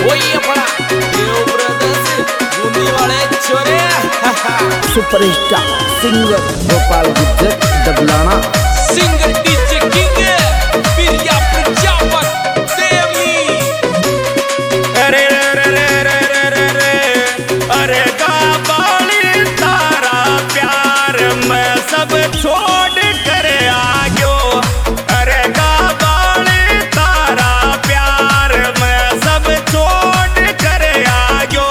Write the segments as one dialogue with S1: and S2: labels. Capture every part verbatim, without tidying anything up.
S1: Superstar singer Gopal Gujjar Dablana
S2: singer DJ king Priya Prajapat देवी।
S3: अरे रे रे रे रे रे रे अरे काबाली तारा प्यार मैं सब छोड़ कर आ गयो। अरे काबाली तारा प्यार मैं सब छोड़ कर आ गयो।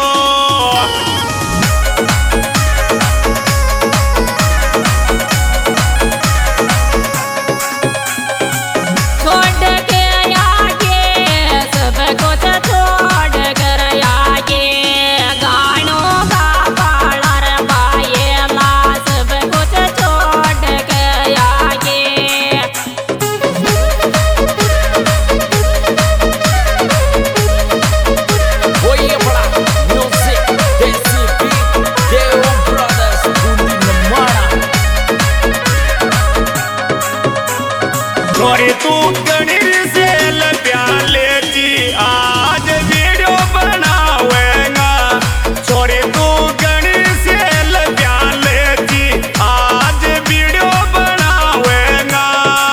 S3: छोरी तू गणिर से प्याले जी आज वीडियो बनावेगा। छोरी तू गणिर से प्याले जी आज वीडियो बनावेगा।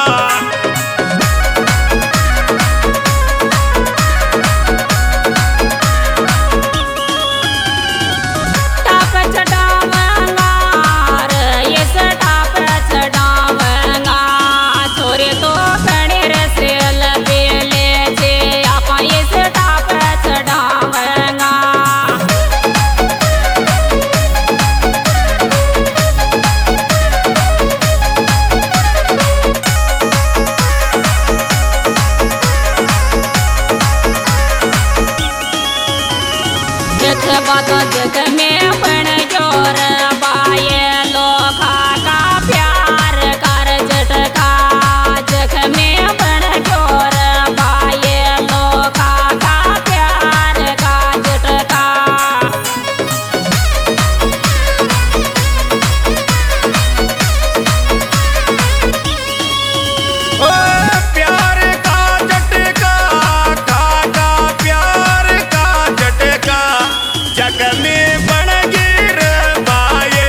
S4: टाप चढ़ावेगा ये से टाप चढ़ावेगा। छोरे तो गणिर से बेले जे आपा ये से टाप चढ़ावेगा। जख बात जग में बन जोर बाये लोखा का प्यार कर झटका। जग में बन जोर बाये लोखा का प्यार का झटका।
S3: ओ प्यार का झटका काका प्यार का झटका। जग में बन गिर बाए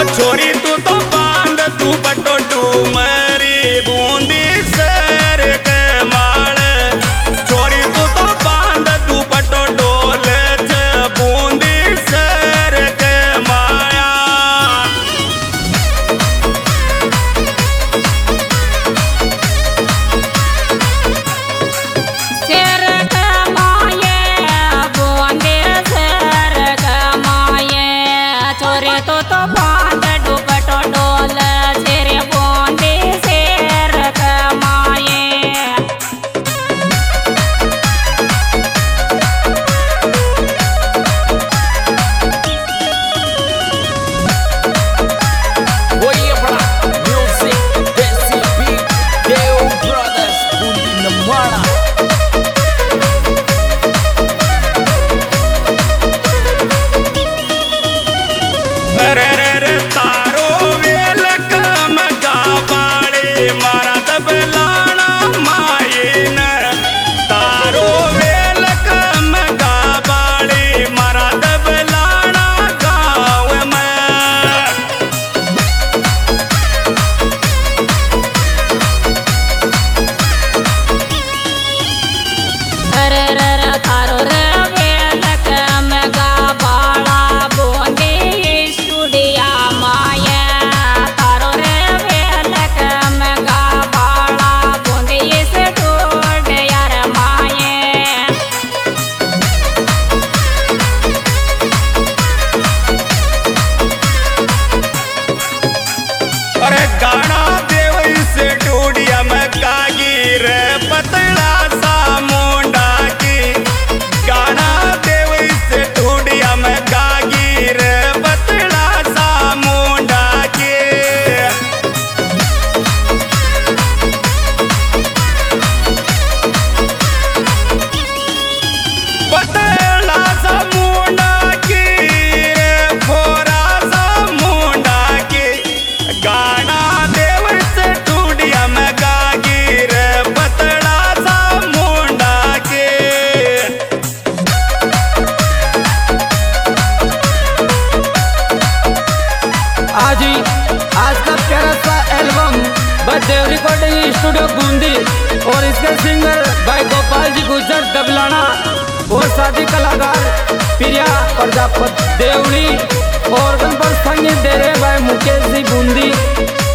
S3: छोरी तू तो बांध तू बटो डूमरी बूंदी सर के माल छोरी तू तो बांध तू बटो डोल बूंदी सर के माया
S4: शेर के माये बूंदी शेर के माये छोरे तो तो बांध दुपट्टो डोल शेर बूंदी शेर के माये
S2: Oye bra, music, Desi beat, Deo Brothers, Bundi Namara.
S3: रे रे रे तारो वेल कमगा बाड़े मारा दबलाना मायन तारो वेल कमगा बाड़े मारा दबलाना गाँव में
S4: रे रे रे थारो रे वेल के मगा बाड़ा बूंदी स्टूडिया माये थारो रे वेल के मगा बाड़ा बूंदी स्टूडिया रे माये
S3: अरे गाना देव से टूडिया में कागी रे पतला सा मुंडा की गाना देव से टूडिया में कागी रे पतला सा मुंडा की पतला सा मुंडा की रे फोरा सा मुंडा की गाना देव से टूडिया में गागी रे पतला सा मुंडा के
S1: आज ही आज का प्यारा सा album Badev recording studio Bundi और इसके सिंगर भाई गोपाल जी गुजर दबलाना और साथी कलाकार प्रिया प्रजापत देवड़ी और उन पर संगीत दे रहे भाई मुकेश जी बूंदी।